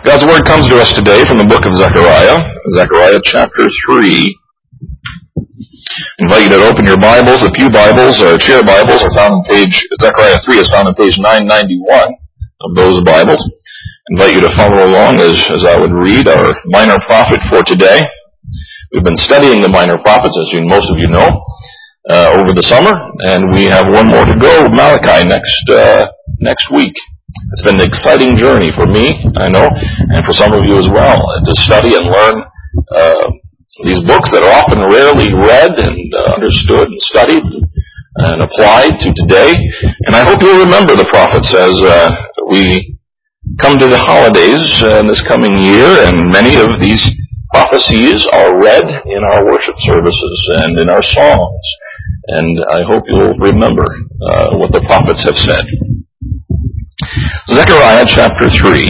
God's Word comes to us today from the book of Zechariah, Zechariah chapter 3. I invite you to open your Bibles. The pew Bibles or chair Bibles are found on Zechariah 3 is found on page 991 of those Bibles. I invite you to follow along as I would read our minor prophet for today. We've been studying the minor prophets, as most of you know, over the summer, and we have one more to go, Malachi, next week. It's been an exciting journey for me, I know, and for some of you as well, to study and learn these books that are often rarely read and understood and studied and applied to today. And I hope you'll remember the prophets as we come to the holidays in this coming year, and many of these prophecies are read in our worship services and in our songs. And I hope you'll remember what the prophets have said. Zechariah chapter 3.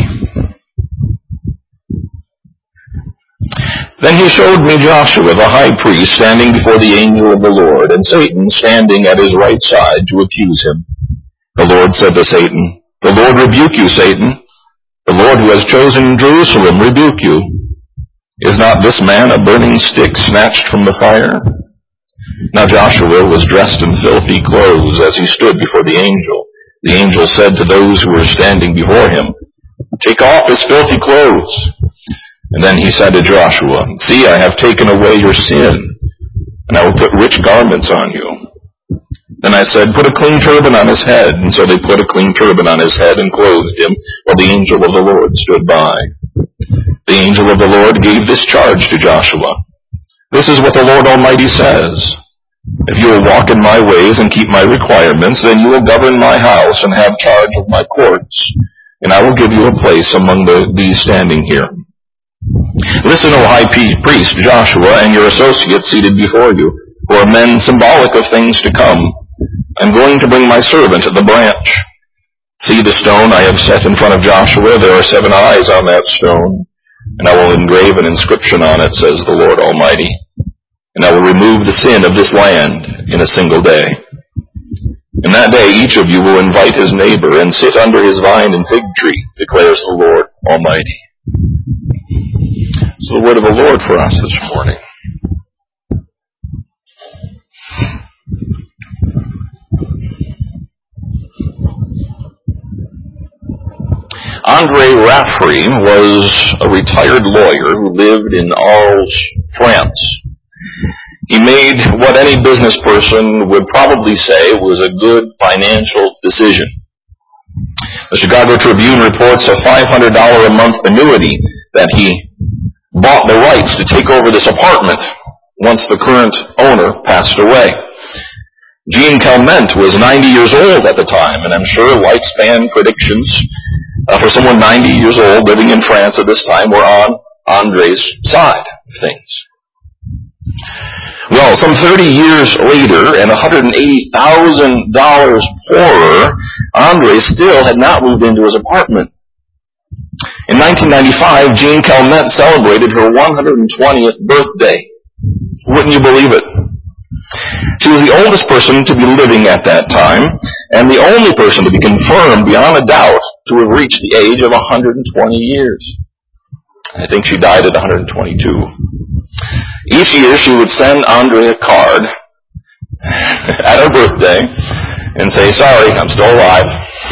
Then he showed me Joshua the high priest standing before the angel of the Lord, and Satan standing at his right side to accuse him. The Lord said to Satan, "The Lord rebuke you, Satan. The Lord who has chosen Jerusalem rebuke you. Is not this man a burning stick snatched from the fire?" Now Joshua was dressed in filthy clothes as he stood before the angel. The angel said to those who were standing before him, "Take off his filthy clothes." And then he said to Joshua, "See, I have taken away your sin, and I will put rich garments on you." Then I said, "Put a clean turban on his head." And so they put a clean turban on his head and clothed him, while the angel of the Lord stood by. The angel of the Lord gave this charge to Joshua. "This is what the Lord Almighty says. If you will walk in my ways and keep my requirements, then you will govern my house and have charge of my courts, and I will give you a place among these standing here. Listen, O high priest Joshua, and your associates seated before you, who are men symbolic of things to come. I am going to bring my servant, the branch. See the stone I have set in front of Joshua. There are 7 eyes on that stone, and I will engrave an inscription on it, says the Lord Almighty. And I will remove the sin of this land in a single day. In that day each of you will invite his neighbor and sit under his vine and fig tree, declares the Lord Almighty." It's the word of the Lord for us this morning. Andre Raffray was a retired lawyer who lived in Arles, France. He made what any business person would probably say was a good financial decision. The Chicago Tribune reports a $500 a month annuity that he bought the rights to take over this apartment once the current owner passed away. Jean Calment was 90 years old at the time, and I'm sure lifespan predictions for someone 90 years old living in France at this time were on Andre's side of things. Well, some 30 years later, and $180,000 poorer, Andre still had not moved into his apartment. In 1995, Jean Calment celebrated her 120th birthday. Wouldn't you believe it? She was the oldest person to be living at that time, and the only person to be confirmed beyond a doubt to have reached the age of 120 years. I think she died at 122. Each year she would send Andre a card at her birthday and say, "Sorry, I'm still alive."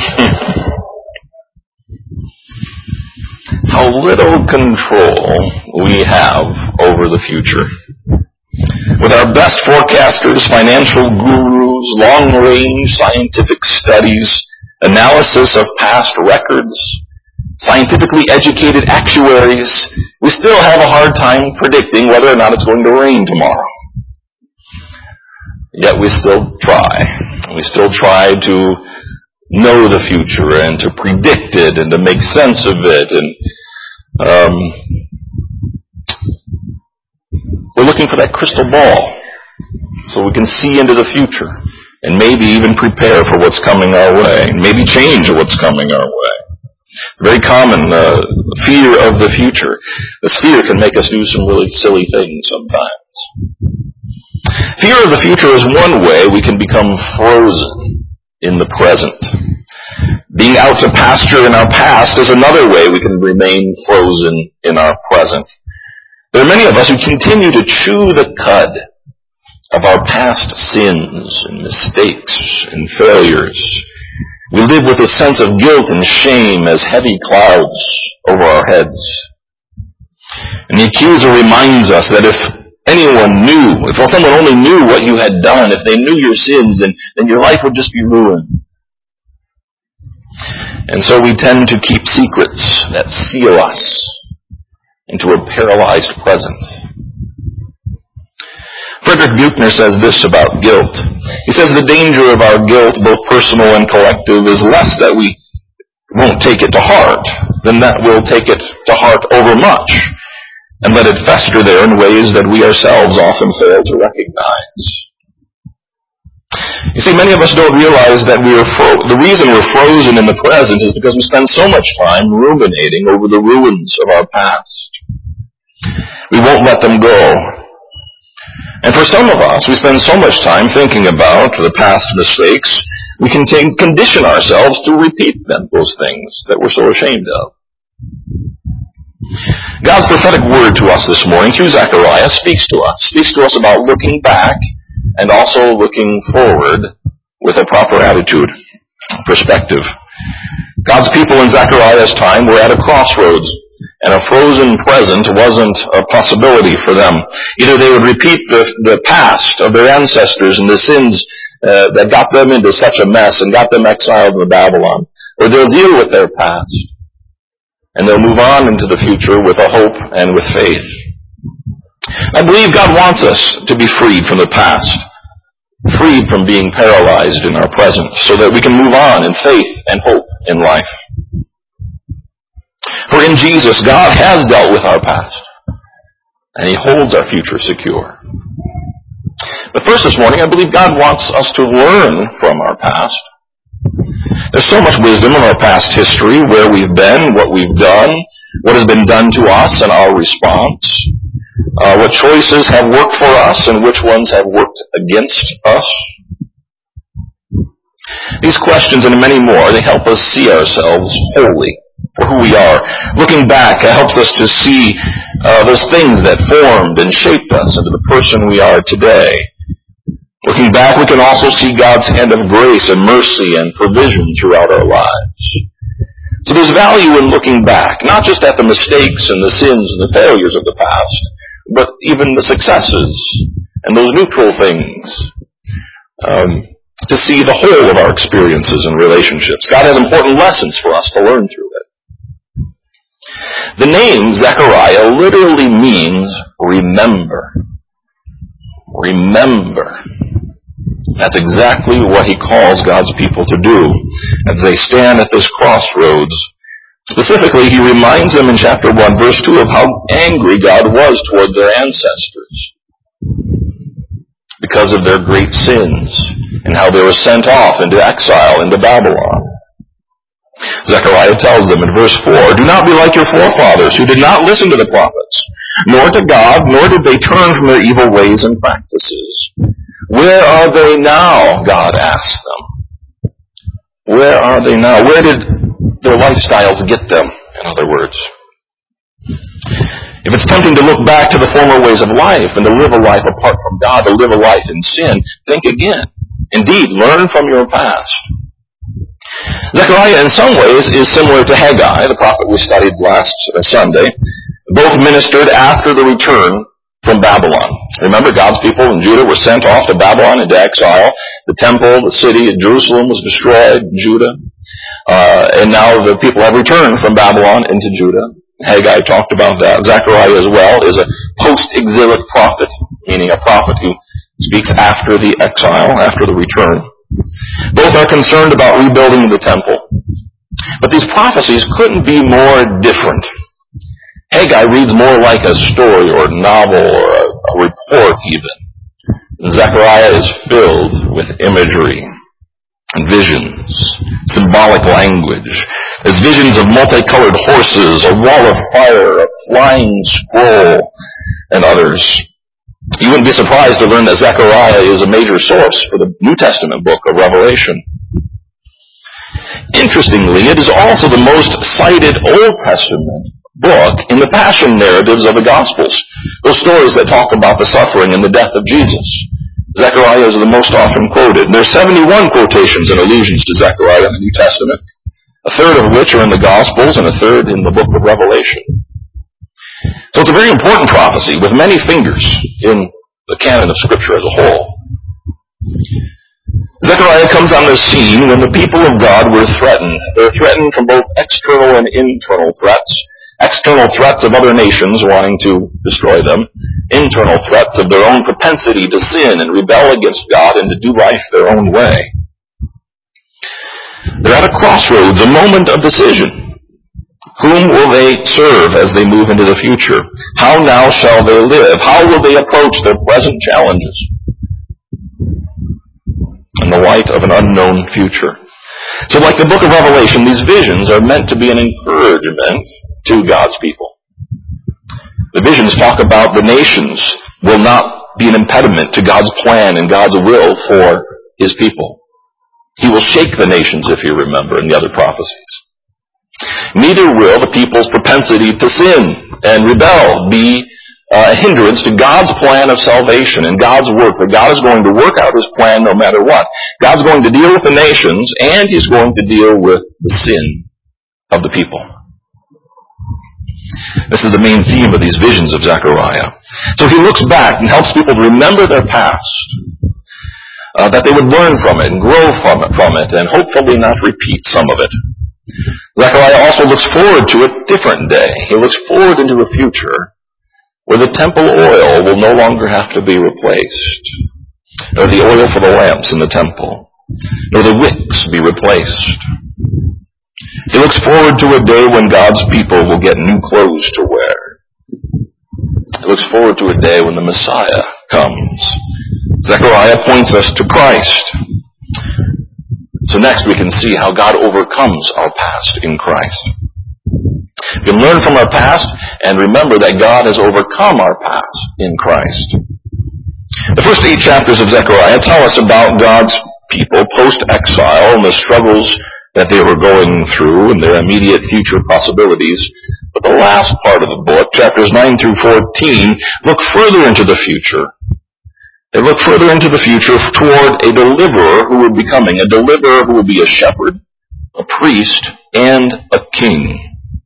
How little control we have over the future. With our best forecasters, financial gurus, long-range scientific studies, analysis of past records, scientifically educated actuaries, we still have a hard time predicting whether or not it's going to rain tomorrow. Yet we still try. We still try to know the future and to predict it and to make sense of it. And we're looking for that crystal ball so we can see into the future and maybe even prepare for what's coming our way, maybe change what's coming our way. It's a very common fear of the future. This fear can make us do some really silly things sometimes. Fear of the future is one way we can become frozen in the present. Being out to pasture in our past is another way we can remain frozen in our present. There are many of us who continue to chew the cud of our past sins and mistakes and failures. We live with a sense of guilt and shame as heavy clouds over our heads. And the accuser reminds us that if anyone knew, if someone only knew what you had done, if they knew your sins, then your life would just be ruined. And so we tend to keep secrets that seal us into a paralyzed present. Frederick Buechner says this about guilt. He says the danger of our guilt, both personal and collective, is less that we won't take it to heart than that we'll take it to heart overmuch and let it fester there in ways that we ourselves often fail to recognize. You see, many of us don't realize that the reason we're frozen in the present is because we spend so much time ruminating over the ruins of our past. We won't let them go. And for some of us, we spend so much time thinking about the past mistakes, we can condition ourselves to repeat those things that we're so ashamed of. God's prophetic word to us this morning through Zechariah speaks to us about looking back and also looking forward with a proper attitude, perspective. God's people in Zechariah's time were at a crossroads, and a frozen present wasn't a possibility for them. Either they would repeat the past of their ancestors and the sins that got them into such a mess and got them exiled to Babylon, or they'll deal with their past, and they'll move on into the future with a hope and with faith. I believe God wants us to be freed from the past, freed from being paralyzed in our present, so that we can move on in faith and hope in life. For in Jesus, God has dealt with our past, and He holds our future secure. But first this morning, I believe God wants us to learn from our past. There's so much wisdom in our past history, where we've been, what we've done, what has been done to us, and our response. What choices have worked for us and which ones have worked against us. These questions and many more, they help us see ourselves wholly for who we are. Looking back helps us to see those things that formed and shaped us into the person we are today. Looking back, we can also see God's hand of grace and mercy and provision throughout our lives. So there's value in looking back, not just at the mistakes and the sins and the failures of the past, but even the successes and those neutral things, to see the whole of our experiences and relationships. God has important lessons for us to learn through it. The name Zechariah literally means remember. Remember. That's exactly what he calls God's people to do as they stand at this crossroads. Specifically, he reminds them in chapter 1, verse 2 of how angry God was toward their ancestors because of their great sins and how they were sent off into exile into Babylon. Zechariah tells them in verse 4, "Do not be like your forefathers who did not listen to the prophets, nor to God, nor did they turn from their evil ways and practices." Where are they now? God asked them. Where are they now? Where did their lifestyles get them, in other words? If it's tempting to look back to the former ways of life and to live a life apart from God, to live a life in sin, think again. Indeed, learn from your past. Zechariah, in some ways, is similar to Haggai, the prophet we studied last Sunday. Both ministered after the return from Babylon. Remember, God's people in Judah were sent off to Babylon into exile. The temple, the city of Jerusalem was destroyed in Judah. And now the people have returned from Babylon into Judah. Haggai talked about that. Zechariah as well is a post-exilic prophet, meaning a prophet who speaks after the exile, after the return. Both are concerned about rebuilding the temple. But these prophecies couldn't be more different. Haggai reads more like a story or a novel or a report even. Zechariah is filled with imagery and visions, symbolic language. There's visions of multicolored horses, a wall of fire, a flying scroll, and others. You wouldn't be surprised to learn that Zechariah is a major source for the New Testament book of Revelation. Interestingly, it is also the most cited Old Testament book in the passion narratives of the Gospels, those stories that talk about the suffering and the death of Jesus. Zechariah is the most often quoted. There are 71 quotations and allusions to Zechariah in the New Testament, a third of which are in the Gospels and a third in the book of Revelation. So it's a very important prophecy with many fingers in the canon of Scripture as a whole. Zechariah comes on the scene when the people of God were threatened. They're threatened from both external and internal threats. External threats of other nations wanting to destroy them. Internal threats of their own propensity to sin and rebel against God and to do life their own way. They're at a crossroads, a moment of decision. Whom will they serve as they move into the future? How now shall they live? How will they approach their present challenges in the light of an unknown future? So like the book of Revelation, these visions are meant to be an encouragement to God's people. The visions talk about the nations will not be an impediment to God's plan and God's will for His people. He will shake the nations, if you remember, in the other prophecies. Neither will the people's propensity to sin and rebel be a hindrance to God's plan of salvation and God's work, that God is going to work out His plan no matter what. God's going to deal with the nations, and He's going to deal with the sin of the people. This is the main theme of these visions of Zechariah. So he looks back and helps people to remember their past, that they would learn from it and grow from it, and hopefully not repeat some of it. Zechariah also looks forward to a different day. He looks forward into a future where the temple oil will no longer have to be replaced, nor the oil for the lamps in the temple, nor the wicks be replaced. He looks forward to a day when God's people will get new clothes to wear. He looks forward to a day when the Messiah comes. Zechariah points us to Christ. So next we can see how God overcomes our past in Christ. We can learn from our past and remember that God has overcome our past in Christ. The first 8 chapters of Zechariah tell us about God's people post-exile and the struggles that they were going through and their immediate future possibilities. But the last part of the book, chapters 9 through 14, look further into the future. They look further into the future toward a deliverer who would be coming, a deliverer who would be a shepherd, a priest, and a king.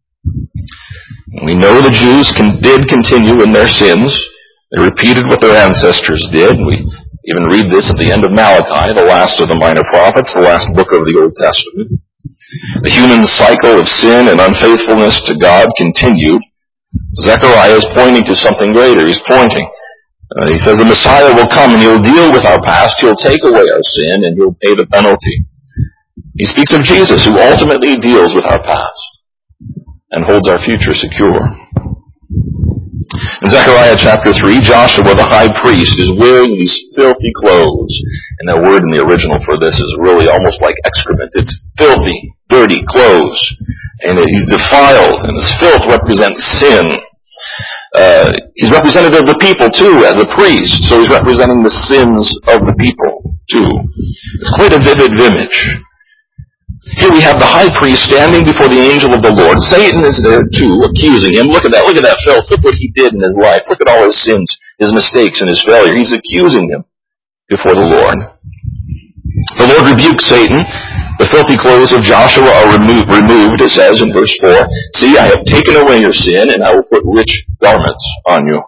We know the Jews did continue in their sins. They repeated what their ancestors did. We even read this at the end of Malachi, the last of the minor prophets, the last book of the Old Testament. The human cycle of sin and unfaithfulness to God continued. Zechariah is pointing to something greater. He's pointing. He says the Messiah will come and He'll deal with our past. He'll take away our sin and He'll pay the penalty. He speaks of Jesus, who ultimately deals with our past and holds our future secure. In Zechariah chapter 3, Joshua the high priest is wearing these filthy clothes. And that word in the original for this is really almost like excrement. It's filthy, dirty clothes. And he's defiled, and this filth represents sin. He's representative of the people too, as a priest. So he's representing the sins of the people too. It's quite a vivid image. Here we have the high priest standing before the angel of the Lord. Satan is there too, accusing him. Look at that filth. Look what he did in his life. Look at all his sins, his mistakes, and his failure. He's accusing him before the Lord. The Lord rebukes Satan. The filthy clothes of Joshua are removed, it says in verse 4. See, I have taken away your sin, and I will put rich garments on you.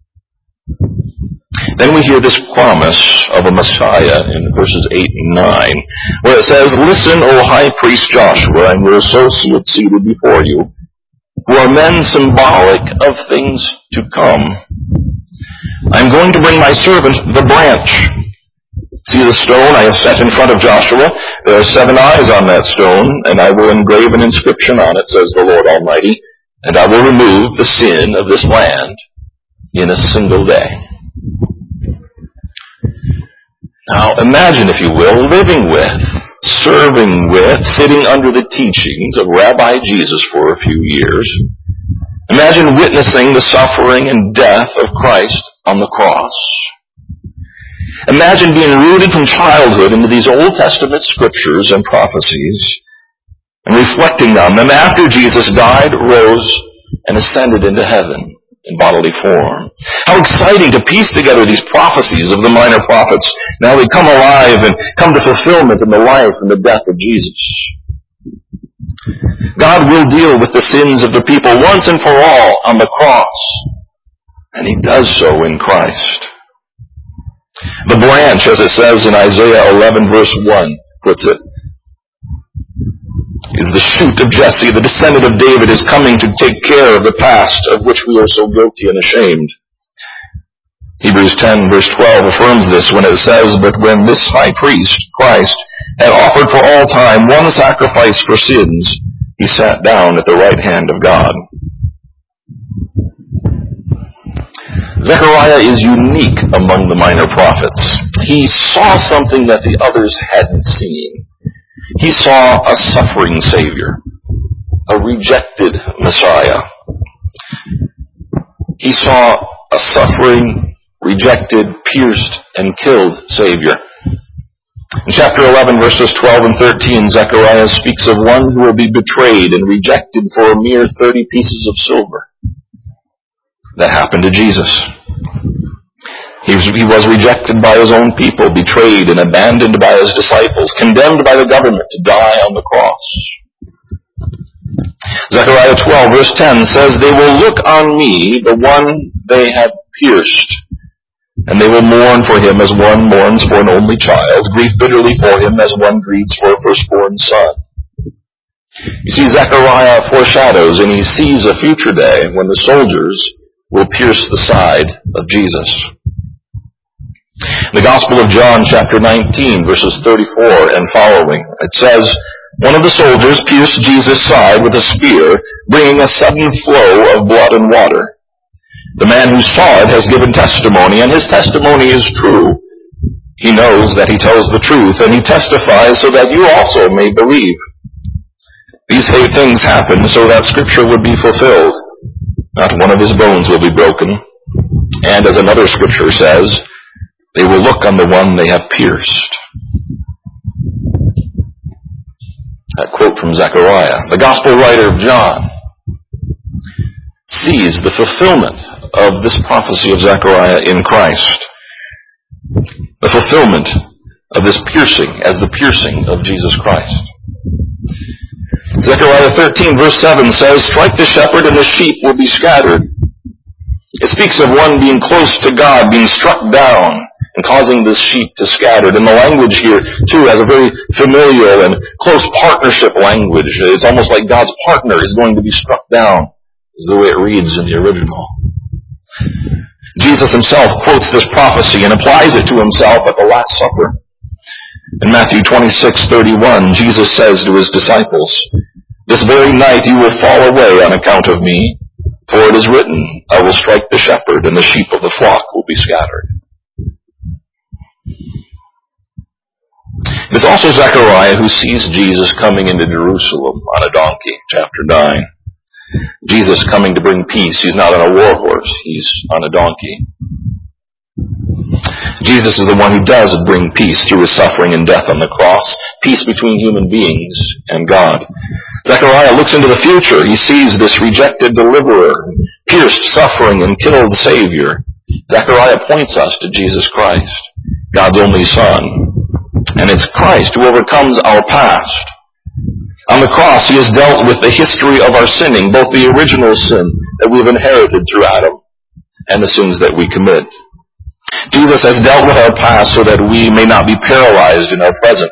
Then we hear this promise of a Messiah in verses 8 and 9, where it says, Listen, O high priest Joshua, and your associates seated before you, who are men symbolic of things to come. I am going to bring my servant, the branch. See the stone I have set in front of Joshua? There are 7 eyes on that stone, and I will engrave an inscription on it, says the Lord Almighty, and I will remove the sin of this land in a single day. Now imagine, if you will, living with, serving with, sitting under the teachings of Rabbi Jesus for a few years. Imagine witnessing the suffering and death of Christ on the cross. Imagine being rooted from childhood into these Old Testament scriptures and prophecies, and reflecting on them after Jesus died, rose, and ascended into heaven in bodily form. How exciting to piece together these prophecies of the minor prophets. Now they come alive and come to fulfillment in the life and the death of Jesus. God will deal with the sins of the people once and for all on the cross, and he does so in Christ. The branch, as it says in Isaiah 11 verse 1, puts it, is the shoot of Jesse, the descendant of David, is coming to take care of the past of which we are so guilty and ashamed. Hebrews 10 verse 12 affirms this when it says, but when this high priest, Christ, had offered for all time one sacrifice for sins, he sat down at the right hand of God. Zechariah is unique among the minor prophets. He saw something that the others hadn't seen. He saw a suffering Savior, a rejected Messiah. He saw a suffering, rejected, pierced, and killed Savior. In chapter 11, verses 12 and 13, Zechariah speaks of one who will be betrayed and rejected for a mere 30 pieces of silver. That happened to Jesus. He was rejected by his own people, betrayed and abandoned by his disciples, condemned by the government to die on the cross. Zechariah 12, verse 10 says, they will look on me, the one they have pierced, and they will mourn for him as one mourns for an only child, grieve bitterly for him as one grieves for a firstborn son. You see, Zechariah foreshadows and he sees a future day when the soldiers will pierce the side of Jesus. In the Gospel of John, chapter 19, verses 34 and following, it says, one of the soldiers pierced Jesus' side with a spear, bringing a sudden flow of blood and water. The man who saw it has given testimony, and his testimony is true. He knows that he tells the truth, and he testifies so that you also may believe. These things happen so that Scripture would be fulfilled. Not one of his bones will be broken. And as another Scripture says, they will look on the one they have pierced. That quote from Zechariah. The Gospel writer of John sees the fulfillment of this prophecy of Zechariah in Christ. The fulfillment of this piercing as the piercing of Jesus Christ. Zechariah 13 verse 7 says, strike the shepherd and the sheep will be scattered. It speaks of one being close to God, being struck down, and causing this sheep to scatter. And the language here, too, has a very familial and close partnership language. It's almost like God's partner is going to be struck down, is the way it reads in the original. Jesus himself quotes this prophecy and applies it to himself at the Last Supper. In Matthew 26:31, Jesus says to his disciples, this very night you will fall away on account of me, for it is written, I will strike the shepherd, and the sheep of the flock will be scattered. It is also Zechariah who sees Jesus coming into Jerusalem on a donkey, chapter 9. Jesus coming to bring peace. He's not on a war horse, he's on a donkey. Jesus is the one who does bring peace through his suffering and death on the cross, peace between human beings and God. Zechariah looks into the future. He sees this rejected deliverer, pierced, suffering, and killed Savior. Zechariah points us to Jesus Christ, God's only Son. And it's Christ who overcomes our past. On the cross, he has dealt with the history of our sinning, both the original sin that we've inherited through Adam and the sins that we commit. Jesus has dealt with our past so that we may not be paralyzed in our present.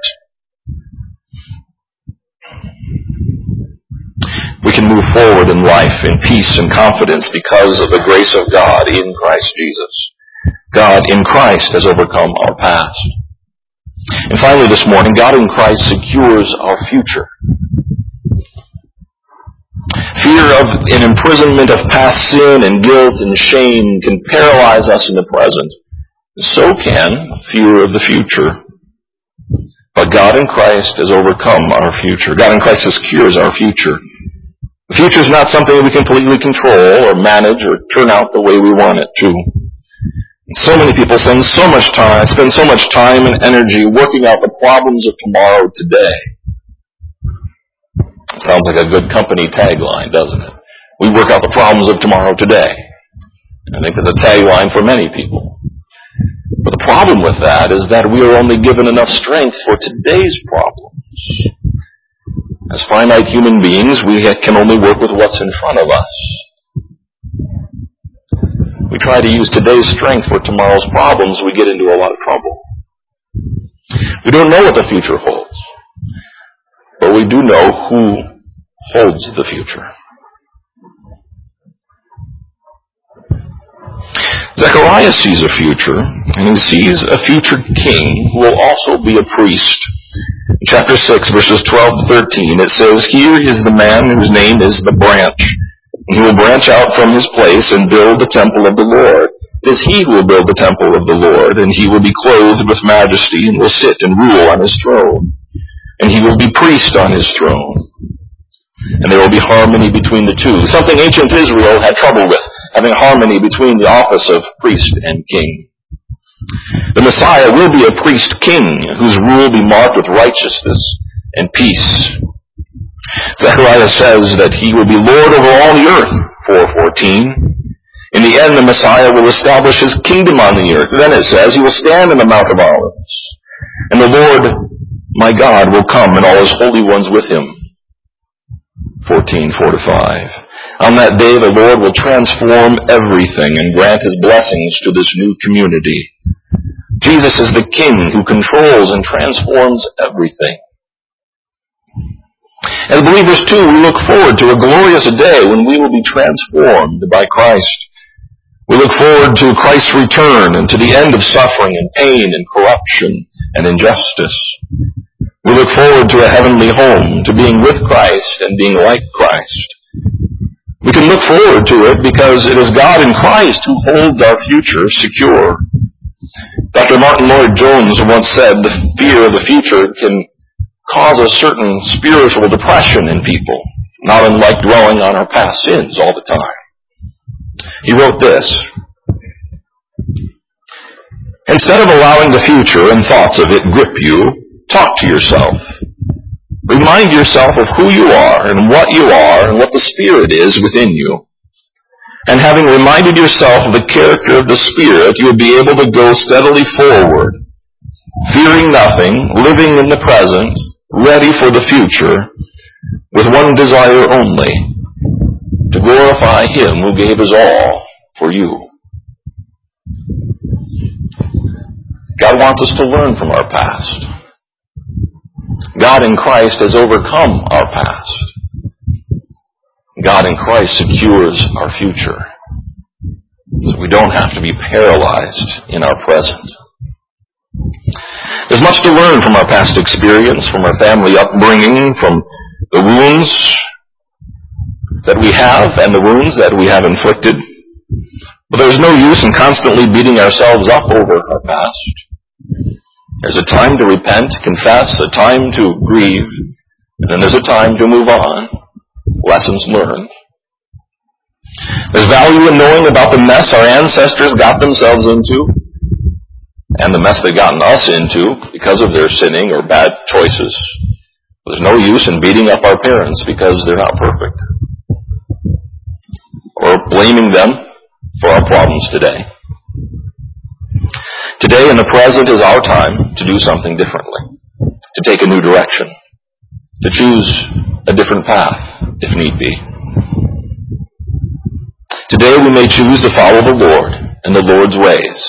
We can move forward in life in peace and confidence because of the grace of God in Christ Jesus. God in Christ has overcome our past. And finally this morning, God in Christ secures our future. Fear of an imprisonment of past sin and guilt and shame can paralyze us in the present. So can fear of the future. But God in Christ has overcome our future. God in Christ secures our future. The future is not something we can completely control or manage or turn out the way we want it to. So many people spend so much time and energy working out the problems of tomorrow today. Sounds like a good company tagline, doesn't it? We work out the problems of tomorrow today. I think it's a tagline for many people. But the problem with that is that we are only given enough strength for today's problems. As finite human beings, we can only work with what's in front of us. We try to use today's strength for tomorrow's problems, we get into a lot of trouble. We don't know what the future holds, but we do know who holds the future. Zechariah sees a future, and he sees a future king who will also be a priest. In chapter 6, verses 12 to 13, it says, "Here is the man whose name is the branch. He will branch out from his place and build the temple of the Lord. It is he who will build the temple of the Lord, and he will be clothed with majesty and will sit and rule on his throne. And he will be priest on his throne. And there will be harmony between the two." Something ancient Israel had trouble with, having harmony between the office of priest and king. The Messiah will be a priest king whose rule will be marked with righteousness and peace. Zechariah says that he will be Lord over all the earth, 4:14. In the end, the Messiah will establish his kingdom on the earth. Then it says, he will stand in the Mount of Olives. And the Lord, my God, will come and all his holy ones with him. 14:4-5. On that day, the Lord will transform everything and grant his blessings to this new community. Jesus is the King who controls and transforms everything. As believers, too, we look forward to a glorious day when we will be transformed by Christ. We look forward to Christ's return and to the end of suffering and pain and corruption and injustice. We look forward to a heavenly home, to being with Christ and being like Christ. We can look forward to it because it is God in Christ who holds our future secure. Dr. Martin Lloyd-Jones once said, the fear of the future can cause a certain spiritual depression in people, not unlike dwelling on our past sins all the time. He wrote this: "Instead of allowing the future and thoughts of it grip you, talk to yourself. Remind yourself of who you are and what the Spirit is within you. And having reminded yourself of the character of the Spirit, you will be able to go steadily forward, fearing nothing, living in the present, ready for the future, with one desire only, to glorify him who gave his all for you." God wants us to learn from our past. God in Christ has overcome our past. God in Christ secures our future. So we don't have to be paralyzed in our present. There's much to learn from our past experience, from our family upbringing, from the wounds that we have and the wounds that we have inflicted. But there's no use in constantly beating ourselves up over our past. There's a time to repent, confess, a time to grieve, and then there's a time to move on. Lessons learned. There's value in knowing about the mess our ancestors got themselves into, and the mess they've gotten us into because of their sinning or bad choices. There's no use in beating up our parents because they're not perfect, or blaming them for our problems today. Today in the present is our time to do something differently, to take a new direction, to choose a different path if need be. Today we may choose to follow the Lord and the Lord's ways.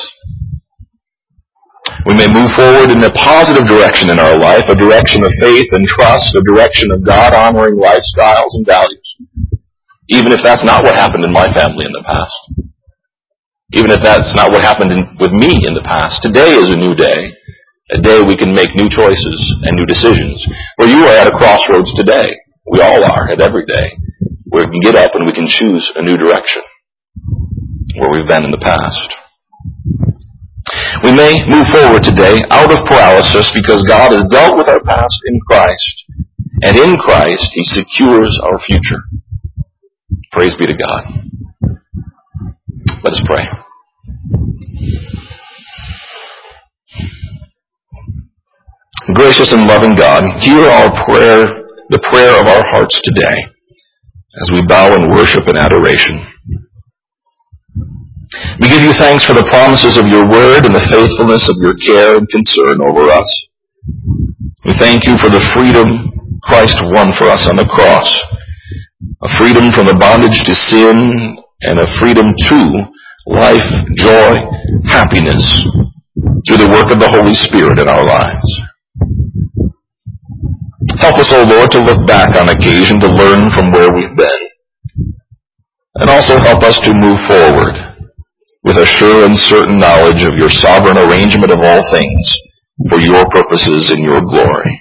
We may move forward in a positive direction in our life, a direction of faith and trust, a direction of God-honoring lifestyles and values, even if that's not what happened in my family in the past. Even if that's not what happened with me in the past. Today is a new day, a day we can make new choices and new decisions. Where you are at a crossroads today. We all are at every day, where we can get up and we can choose a new direction where we've been in the past. We may move forward today out of paralysis because God has dealt with our past in Christ, and in Christ He secures our future. Praise be to God. Let us pray. Gracious and loving God, hear our prayer the prayer of our hearts today as we bow in worship and adoration. We give you thanks for the promises of your word and the faithfulness of your care and concern over us. We thank you for the freedom Christ won for us on the cross, a freedom from the bondage to sin and a freedom to life, joy, happiness through the work of the Holy Spirit in our lives. Help us, O Lord, to look back on occasion to learn from where we've been, and also help us to move forward with a sure and certain knowledge of your sovereign arrangement of all things for your purposes and your glory.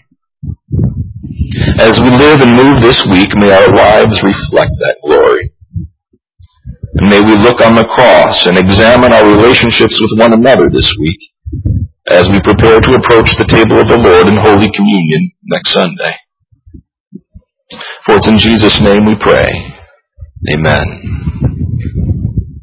As we live and move this week, may our lives reflect that glory. And may we look on the cross and examine our relationships with one another this week as we prepare to approach the table of the Lord in Holy Communion next Sunday. For it's in Jesus' name we pray. Amen.